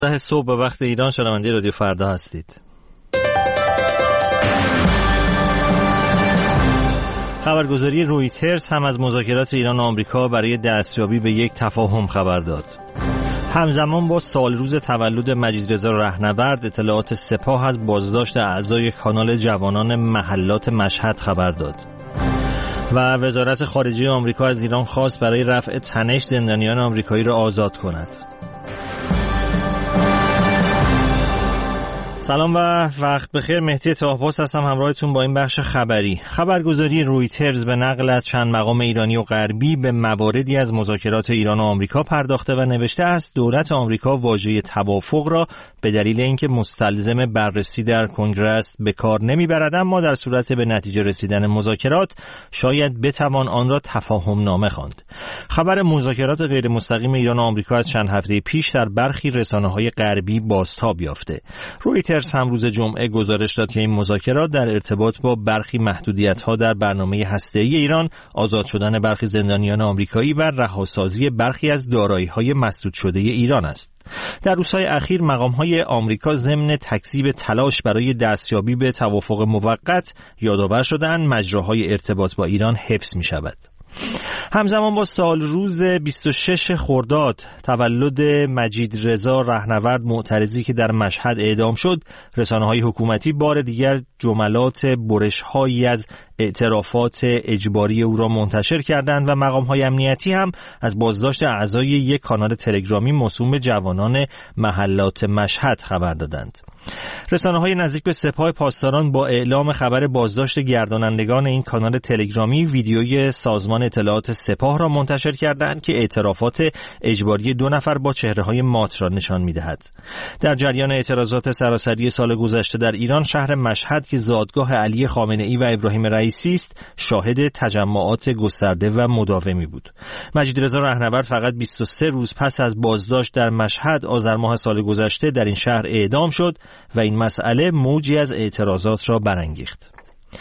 ده صبح به وقت ایران شنونده رادیو فردا هستید. خبرگزاری رویترز هم از مذاکرات ایران و آمریکا برای دستیابی به یک تفاهم خبر داد. همزمان با سالروز تولد مجیدرضا رهنورد، اطلاعات سپاه از بازداشت اعضای کانال جوانان محلات مشهد خبر داد. و وزارت خارجه آمریکا از ایران خواست برای رفع تنش زندانیان آمریکایی را آزاد کند. سلام و وقت بخیر. مهدی طاه‌پاس هستم همراهتون با این بخش خبری. خبرگزاری رویترز به نقل از چند مقام ایرانی و غربی به مواردی از مذاکرات ایران و آمریکا پرداخته و نوشته است دولت آمریکا واژه توافق را به دلیل اینکه مستلزم بررسی در کنگره به کار نمیبرد، اما در صورت به نتیجه رسیدن مذاکرات شاید بتوان آن را تفاهم نامه خواند. خبر مذاکرات غیر مستقیم ایران و آمریکا از چند هفته پیش در برخی رسانه‌های غربی بازتاب یافته. رویترز هم روز جمعه گزارش داد که این مذاکرات در ارتباط با برخی محدودیت‌ها در برنامه هسته‌ای ایران، آزاد شدن برخی زندانیان آمریکایی و رهاسازی برخی از دارایی‌های مسدود شده ایران است. در روزهای اخیر مقام‌های آمریکا ضمن تکذیب تلاش برای دستیابی به توافق موقت یادآور شده‌اند مجراهای ارتباط با ایران حفظ می‌شود. همزمان با سالروز 26 خرداد تولد مجیدرضا رهنورد، معترضی که در مشهد اعدام شد، رسانه‌های حکومتی بار دیگر جملات برش‌هایی از اعترافات اجباری او را منتشر کردند و مقام‌های امنیتی هم از بازداشت اعضای یک کانال تلگرامی موسوم به جوانان محلات مشهد خبر دادند. رسانه‌های نزدیک به سپاه پاسداران با اعلام خبر بازداشت گردانندگان این کانال تلگرامی ویدیوی سازمان اطلاعات سپاه را منتشر کردند که اعترافات اجباری 2 نفر با چهره‌های مات را نشان می‌دهد. در جریان اعتراضات سراسری سال گذشته در ایران، شهر مشهد که زادگاه علی خامنه‌ای و ابراهیم رئیسی است، شاهد تجمعات گسترده و مداومی بود. مجیدرضا رهنورد فقط 23 روز پس از بازداشت در مشهد آذر ماه سال گذشته در این شهر اعدام شد و این مسئله موجی از اعتراضات را برانگیخت.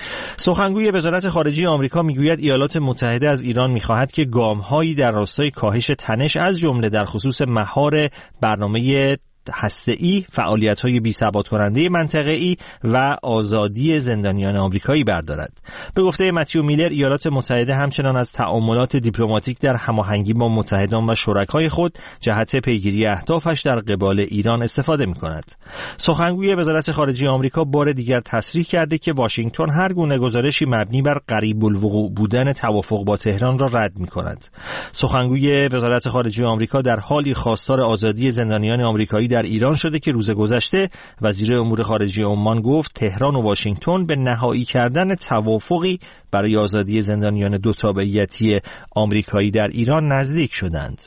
سخنگوی وزارت خارجه آمریکا میگوید ایالات متحده از ایران میخواهد که گام‌هایی در راستای کاهش تنش، از جمله در خصوص مهار برنامه هسته‌ای، فعالیت‌های بی‌ثبات کننده منطقه‌ای و آزادی زندانیان آمریکایی بردارد. به گفته متیو میلر، ایالات متحده همچنان از تعاملات دیپلماتیک در هماهنگی با متحدان و شرکای خود جهت پیگیری اهدافش در قبال ایران استفاده می‌کند. سخنگوی وزارت خارجه آمریکا بار دیگر تصریح کرده که واشنگتن هر گونه گزارشی مبنی بر قریب الوقوع بودن توافق با تهران را رد می‌کند. سخنگوی وزارت خارجه آمریکا در حالی خواستار آزادی زندانیان آمریکایی در ایران شده که روز گذشته وزیر امور خارجه عمان گفت تهران و واشنگتن به نهایی کردن توافقی برای آزادی زندانیان 2 تابعیتی آمریکایی در ایران نزدیک شدند.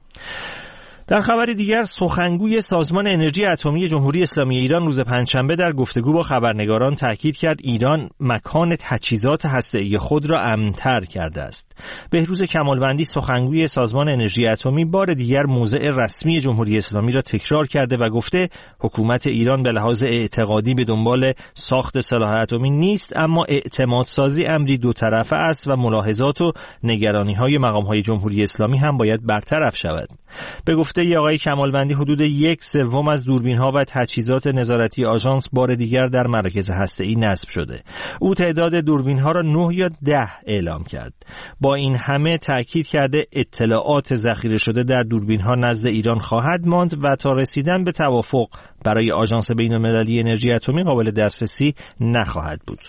در خبری دیگر، سخنگوی سازمان انرژی اتمی جمهوری اسلامی ایران روز پنجشنبه در گفتگو با خبرنگاران تاکید کرد ایران مکان تجهیزات هسته‌ای خود را امن‌تر کرده است. بهروز کمالوندی، سخنگوی سازمان انرژی اتمی، بار دیگر موضع رسمی جمهوری اسلامی را تکرار کرده و گفته حکومت ایران به لحاظ اعتقادی به دنبال ساخت سلاح اتمی نیست، اما اعتمادسازی امری 2 طرفه است و ملاحظات و نگرانی‌های مقام‌های جمهوری اسلامی هم باید برطرف شود. به گفته آقای کمالوندی، حدود 1/3 از دوربین‌ها و تجهیزات نظارتی آژانس بار دیگر در مراکز هسته‌ای نصب شده. او تعداد دوربین‌ها را 9 یا 10 اعلام کرد. با این همه تأکید کرده اطلاعات ذخیره شده در دوربین‌ها نزد ایران خواهد ماند و تا رسیدن به توافق برای آژانس بین‌المللی انرژی اتمی قابل دسترسی نخواهد بود.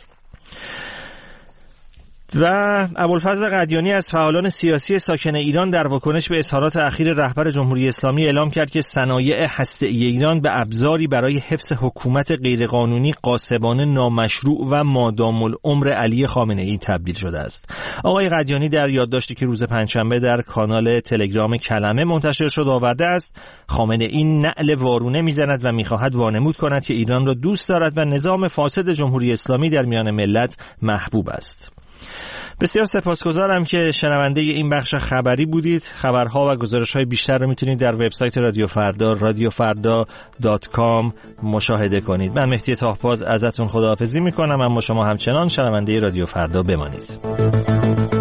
و ابوالفضل قدیانی از فعالان سیاسی ساکن ایران در واکنش به اظهارات اخیر رهبر جمهوری اسلامی اعلام کرد که صنایع هسته‌ای ایران به ابزاری برای حفظ حکومت غیرقانونی، غاصبانه، نامشروع و مادام العمر علی خامنه‌ای تبدیل شده است. آقای قدیانی در یادداشتی که روز پنجشنبه در کانال تلگرام کلمه منتشر شد آورده است خامنه‌ای نعل وارونه میزند و میخواهد وانمود کند که ایران را دوست دارد و نظام فاسد جمهوری اسلامی در میان ملت محبوب است. بسیار سپاسگزارم که شنونده این بخش خبری بودید. خبرها و گزارش‌های بیشتر رو میتونید در وبسایت رادیو فردا radiofarda.com مشاهده کنید. من مهدی طاه‌پاس ازتون خداحافظی میکنم، اما شما همچنان شنونده رادیو فردا بمانید.